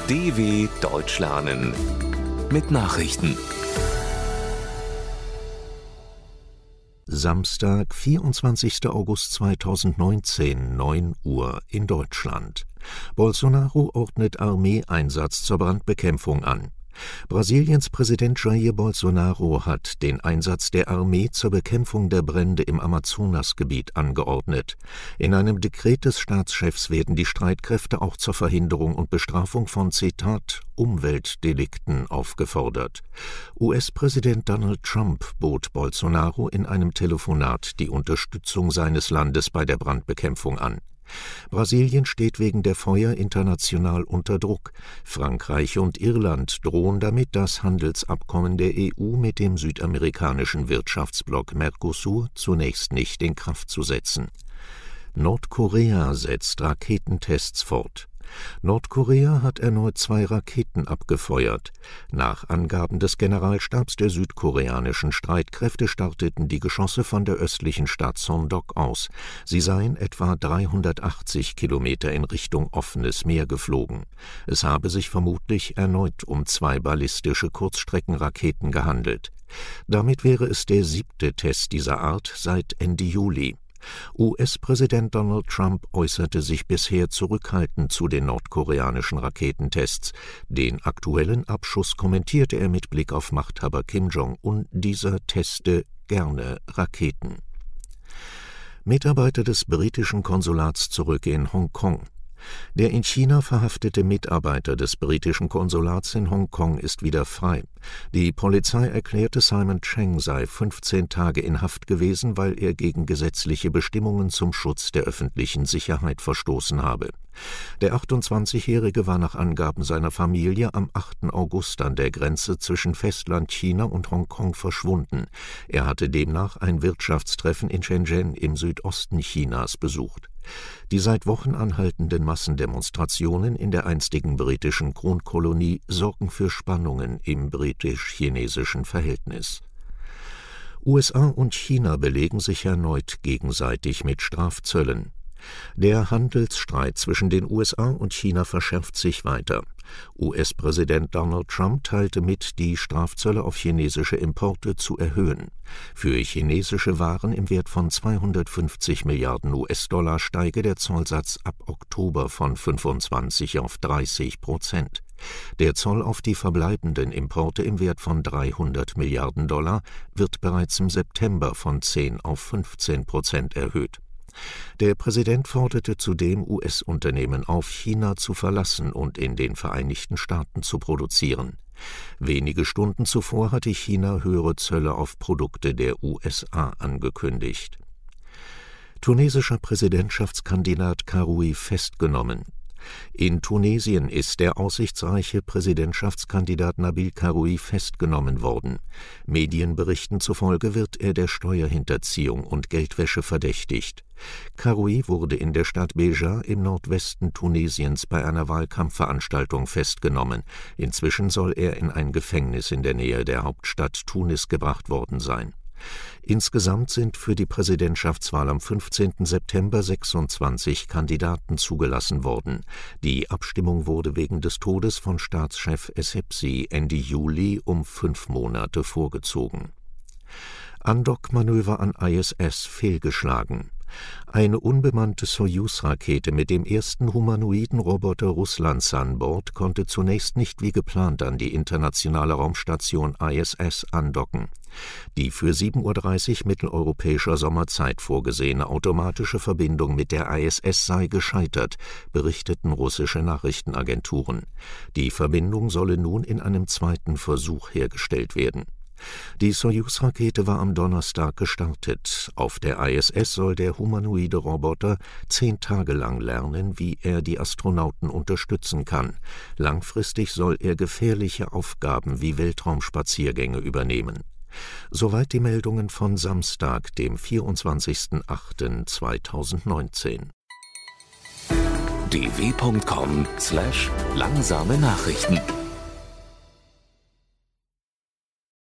DW Deutsch lernen mit Nachrichten. Samstag, 24. August 2019, 9 Uhr in Deutschland. Bolsonaro ordnet Armeeeinsatz zur Brandbekämpfung an. Brasiliens Präsident Jair Bolsonaro hat den Einsatz der Armee zur Bekämpfung der Brände im Amazonasgebiet angeordnet. In einem Dekret des Staatschefs werden die Streitkräfte auch zur Verhinderung und Bestrafung von, Zitat, Umweltdelikten aufgefordert. US-Präsident Donald Trump bot Bolsonaro in einem Telefonat die Unterstützung seines Landes bei der Brandbekämpfung an. Brasilien steht wegen der Feuer international unter Druck. Frankreich und Irland drohen damit, das Handelsabkommen der EU mit dem südamerikanischen Wirtschaftsblock Mercosur zunächst nicht in Kraft zu setzen. Nordkorea setzt Raketentests fort. Nordkorea hat erneut 2 Raketen abgefeuert. Nach Angaben des Generalstabs der südkoreanischen Streitkräfte starteten die Geschosse von der östlichen Stadt Sondok aus. Sie seien etwa 380 Kilometer in Richtung offenes Meer geflogen. Es habe sich vermutlich erneut um 2 ballistische Kurzstreckenraketen gehandelt. Damit wäre es der 7. Test dieser Art seit Ende Juli. US-Präsident Donald Trump äußerte sich bisher zurückhaltend zu den nordkoreanischen Raketentests. Den aktuellen Abschuss kommentierte er mit Blick auf Machthaber Kim Jong-un, dieser teste gerne Raketen. Mitarbeiter des britischen Konsulats zurück in Hongkong. Der in China verhaftete Mitarbeiter des britischen Konsulats in Hongkong ist wieder frei. Die Polizei erklärte, Simon Cheng sei 15 Tage in Haft gewesen, weil er gegen gesetzliche Bestimmungen zum Schutz der öffentlichen Sicherheit verstoßen habe. Der 28-Jährige war nach Angaben seiner Familie am 8. August an der Grenze zwischen Festland China und Hongkong verschwunden. Er hatte demnach ein Wirtschaftstreffen in Shenzhen im Südosten Chinas besucht. Die seit Wochen anhaltenden Massendemonstrationen in der einstigen britischen Kronkolonie sorgen für Spannungen im britisch-chinesischen Verhältnis. USA und China belegen sich erneut gegenseitig mit Strafzöllen. Der Handelsstreit zwischen den USA und China verschärft sich weiter. US-Präsident Donald Trump teilte mit, die Strafzölle auf chinesische Importe zu erhöhen. Für chinesische Waren im Wert von 250 Milliarden US-Dollar steige der Zollsatz ab Oktober von 25 auf 30%. Der Zoll auf die verbleibenden Importe im Wert von 300 Milliarden Dollar wird bereits im September von 10 auf 15% erhöht. Der Präsident forderte zudem US-Unternehmen auf, China zu verlassen und in den Vereinigten Staaten zu produzieren. Wenige Stunden zuvor hatte China höhere Zölle auf Produkte der USA angekündigt. Tunesischer Präsidentschaftskandidat Karoui festgenommen. In Tunesien ist der aussichtsreiche Präsidentschaftskandidat Nabil Karoui festgenommen worden. Medienberichten zufolge wird er der Steuerhinterziehung und Geldwäsche verdächtigt. Karoui wurde in der Stadt Béja im Nordwesten Tunesiens bei einer Wahlkampfveranstaltung festgenommen. Inzwischen soll er in ein Gefängnis in der Nähe der Hauptstadt Tunis gebracht worden sein. Insgesamt sind für die Präsidentschaftswahl am 15. September 26 Kandidaten zugelassen worden. Die Abstimmung wurde wegen des Todes von Staatschef Essebsi Ende Juli um 5 Monate vorgezogen. Andockmanöver an ISS fehlgeschlagen. Eine unbemannte Sojus-Rakete mit dem ersten humanoiden Roboter Russlands an Bord konnte zunächst nicht wie geplant an die internationale Raumstation ISS andocken. Die für 7:30 Uhr mitteleuropäischer Sommerzeit vorgesehene automatische Verbindung mit der ISS sei gescheitert, berichteten russische Nachrichtenagenturen. Die Verbindung solle nun in einem zweiten Versuch hergestellt werden. Die Sojus-Rakete war am Donnerstag gestartet. Auf der ISS soll der humanoide Roboter 10 Tage lang lernen, wie er die Astronauten unterstützen kann. Langfristig soll er gefährliche Aufgaben wie Weltraumspaziergänge übernehmen. Soweit die Meldungen von Samstag, dem 24.08.2019. dw.com/langsame Nachrichten